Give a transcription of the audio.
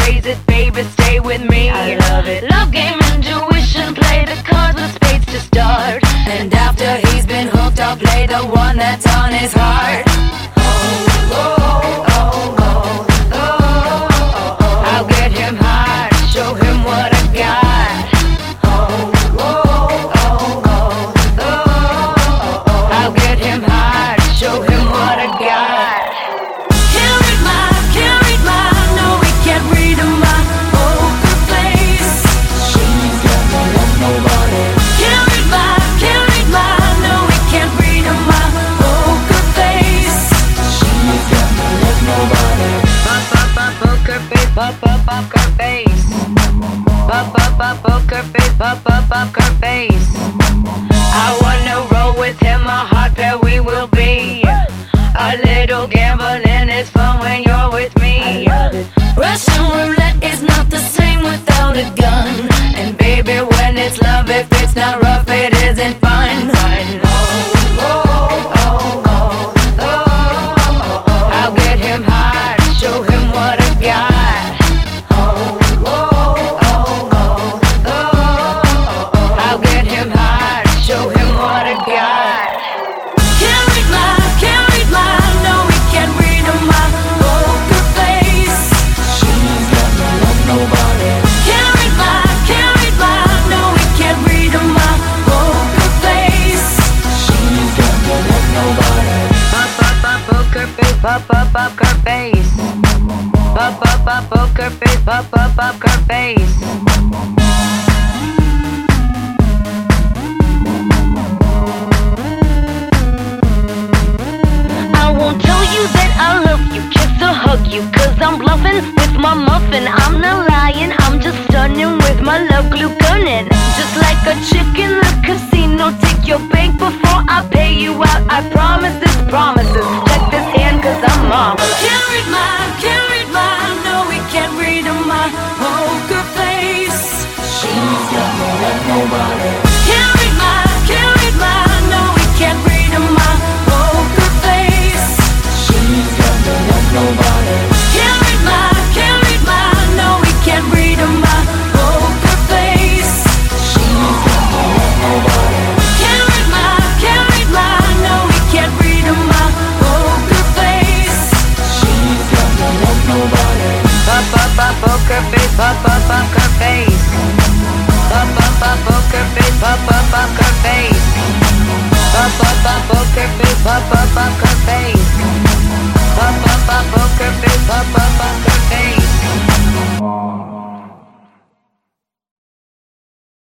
raise it, baby, stay with me. I love it. Love game, intuition, play the cards with spades to start. And after he's been hooked, I'll play the one that's on his heart. I'll get him hard, show him what I got. I'll get him hard, show him what I got. Can't read my, no, we can't read my poker face. She's got no love, nobody. Can't read my, no, we can't read my poker face. She's got no love, nobody. Poker face, poker face. Poker face, poker face. I wanna roll with him, a hot pair we will be. A little gambling is fun when you're with me. Russian roulette is not the same without a gun. And baby, when it's love, if it's not rough, it isn't fun. I'll get him hard, show him what I got. I'll get him hard, show him what I got. Can't read my, no, we can't read my poker face. She's got no love, nobody. Can't read my, no, we can't read my poker face. She's got no love, nobody. Poker face, poker face. Poker face, poker face. I won't tell you that I love you, kiss or hug you, cause I'm bluffing with my muffin. I'm not lying, I'm just stunning with my love glue gunning. Just like a chick in the casino, take your bank before I pay you out. I promise this promises, check this hand cause I'm marvelous. Can't read my, no, we can't read my poker face. She's got no love, nobody. Can't read my, no, we can't read my poker face. She's got no love, nobody. Can't read my, no, we can't read my poker face. She's got no love, nobody. Can't read my, no, we can't read my poker face. She's got no love, nobody. Poker face, poker face. Poker face, poker face. Poker face, poker face.